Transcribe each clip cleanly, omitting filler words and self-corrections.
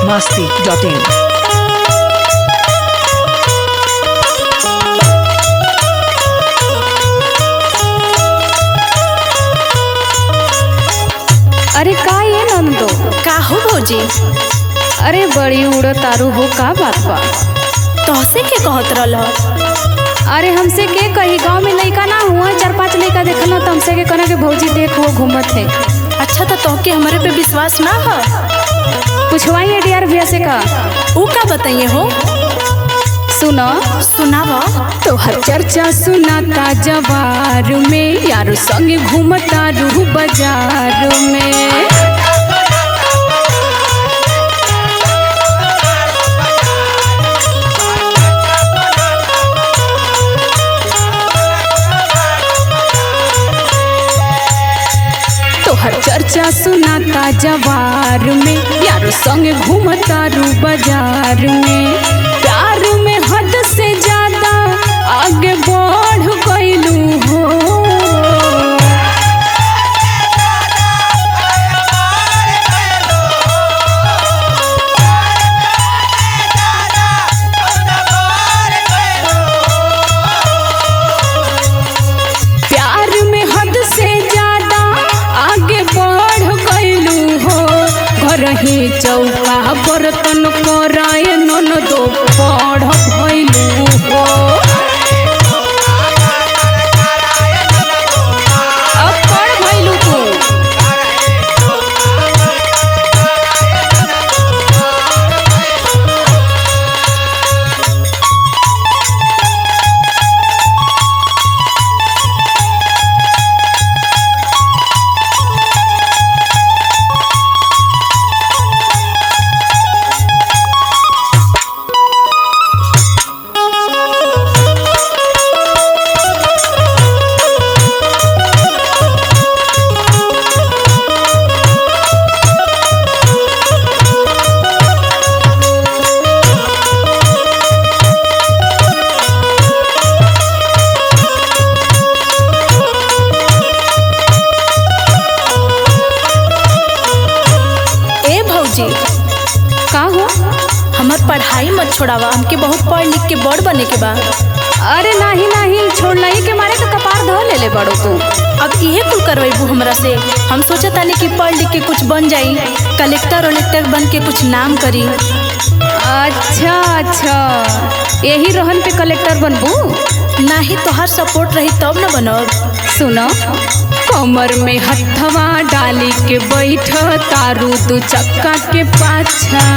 masti.in. अरे का ये नंदो का हो भौजी? अरे बड़ी उड़ तारू हो का बात बा। तोहसे के कहत रहल? अरे हमसे के कही गांव में लइका ना हुआ 4-5 लइका देखल तो हमसे के कहना के भौजी देख वो घूमत है। अच्छा तो तोहके हमारे पे विश्वास ना है? पूछवाई डीआर भैया से का ऊ का बताइए हो? सुनो सुनावा। तोहर चर्चा सुनाता जवार में यार संग घूमता रू बाजार में। तोहर चर्चा सुनाता जवार में यार संग घूमता रू बाजार में। प्यार में हद से ज्यादा आगे बढ़ गइलू हो। प्यार में हद से ज्यादा आगे बढ़ गइलू हो। घर ही चौका बर्तन कराए ननदो पढ़ भइलू हो। अब पढ़ भइलू तू। ए भौजी, का हो? हमार पढ़ाई मत छोड़ावा, हमके बहुत पढ़ लिख के बड़ बने के बा। अरे नाही नाही छोड़लाई के मारे तो कपार धो ले बड़ो तू। अब इहे कुल करवेबू हमरा से? हम सोचा तानी कि पढ़ लिख के कुछ बन जाई, कलेक्टर वलेक्टर बन के कुछ नाम करी। अच्छा अच्छा यही रोहन पे कलेक्टर बनबू? नाही तोहार सपोर्ट रही तब न बनब। सुनो कमर में हथवा डाली के बैठ तारू तू चक्का के पाछा।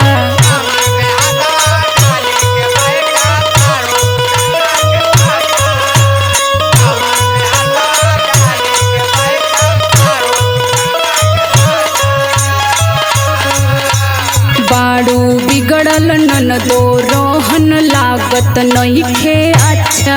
बाड़ू बिगड़ल ननदो रोहन लागत नइखे अच्छा।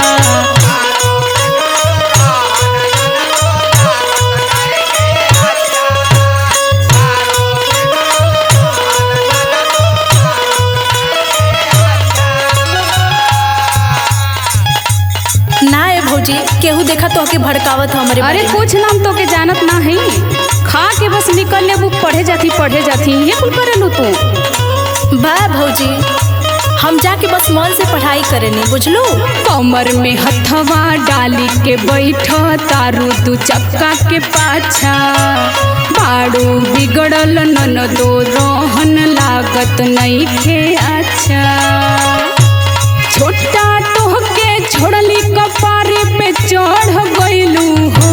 ना ए भौजी, केहू देखा तो के भड़कावत है हमारे अरे बारे में। कुछ नाम तो के जानत ना है। खा के बस निकल ले बुक पढ़े जाती ये कुल करेलू तू। बा भौजी, हम जाके बस मन से पढ़ाई करेनी, बुझलू? कमर में हथवा डाली के बैठ तारू तू चक्का के पाछा। बाड़ू बिगड़ल ननदो रोहन लागत नइखे अच्छा। छोटा तोहके छोड़ली कपारे पे चढ़ गइलू हो।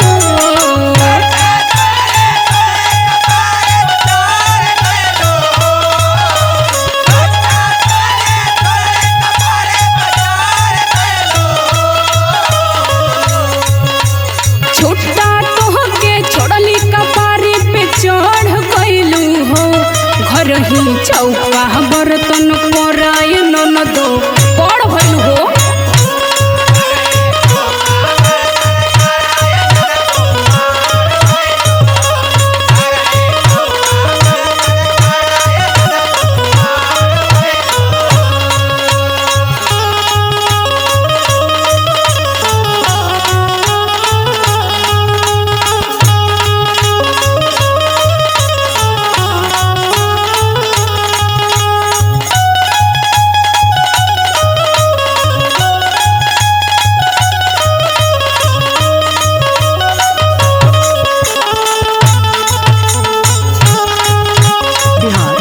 छोटा तोहके छोड़ली कपारे पे चढ़ गइलू हो। घर ही चौका बर्तन कराए ननदो पढ़ भइलू हो।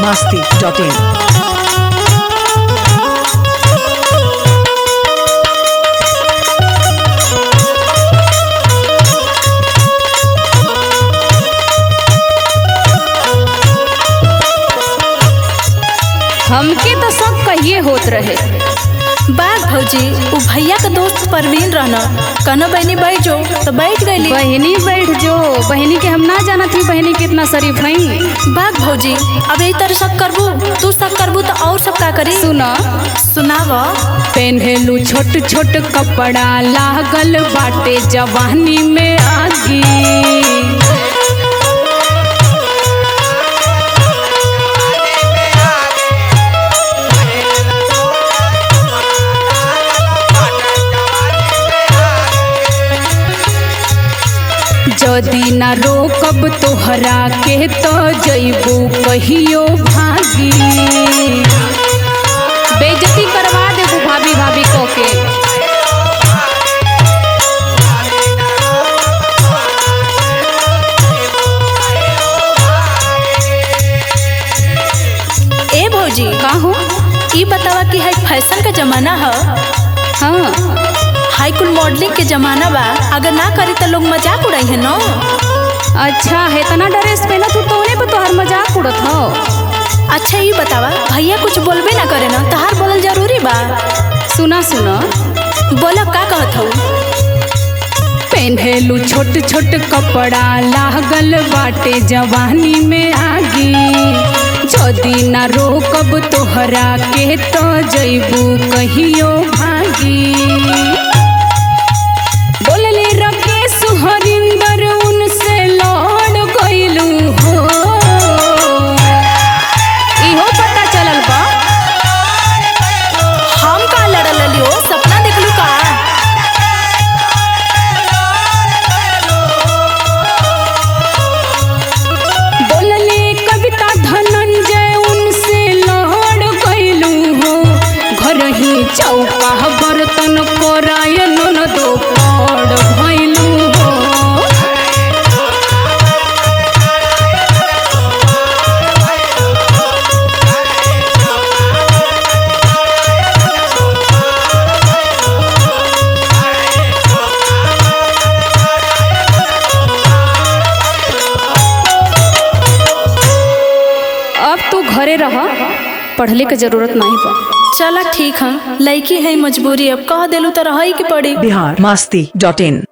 masti.in. हमके तो सब कहिए होत रहे। बात भौजी उ भैया का दोस्त परवीन रहना, कहना बहनी बैठ जो तो बैठ गई। बहनी बैठ जो, बहनी के हम ना जाना थी बहनी कितना शरीफ हई। बात भौजी अब यही तरह शक करबू, तू शक करबू तो और सब का करी। सुना सुनाव। पहनलू छोट छोट कपड़ा लागल बाटे जवानी में आगी। जदी ना रोकब तोहरा के तो जइबू कहियो भागी। बेइज्जती करवा देबू भाभी भाभी को के। ए भौजी का हो? ई बतावा कि है फैशन का जमाना है। हाँ हाई कुल मॉडलिंग के जमाना बा, अगर ना करी तो लोग मजाक उड़ाई है ना। अच्छा है, तना ड्रेस पहना तू तोने पे तोहर मजाक उड़त हो। अच्छा ये बतावा भैया कुछ बोलबे ना करे ना, तहार बोलल जरूरी बा। सुना सुना बोला का कहत हो। पहनलू छोट छोट कपड़ा लागल बाटे जवानी में आगी। जदी ना रोकब तोहरा के तो जइबू कहियो भागी। बोलले राकेश हरिंदर उनसे लड़ गइलू हो। इहो पता चलल बा। हम का लड़ल लियो, सपना देखलू का। बोलले कविता धनंजय उनसे लड़ गइलू हो। घर ही चौका बर्तन कोरायन न दो पड़ भइलू हो। अब तू घरे रह, पढ़ले के जरूरत नहीं बा। चला ठीक है, लड़की है मजबूरी, अब कह देलू तो रही के पड़ी। Bihar masti.in.